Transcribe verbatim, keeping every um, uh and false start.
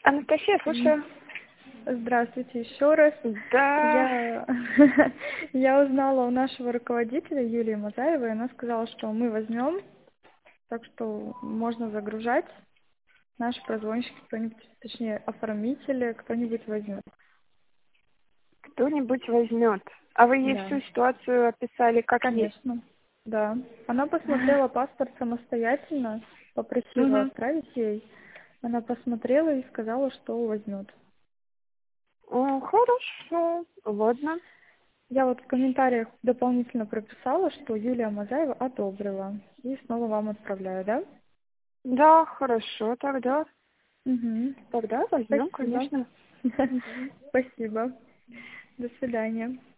Анастасия, слушаю. Здравствуйте еще раз. Да. Я, я узнала у нашего руководителя Юлии Мазаевой, она сказала, что мы возьмем, так что можно загружать. Наши прозвонщики, кто-нибудь, точнее, оформители, кто-нибудь возьмет. Кто-нибудь возьмет. А вы ей Да. всю ситуацию описали как есть? Конечно. Да. Она посмотрела паспорт самостоятельно, попросила Угу. отправить ей. Она посмотрела и сказала, что возьмет. О, хорошо. Ладно. Я вот в комментариях дополнительно прописала, что Юлия Мазаева одобрила. И снова вам отправляю, да? Да, хорошо тогда. Угу. Тогда возьмем, Спасибо. конечно. Угу. Спасибо. До свидания.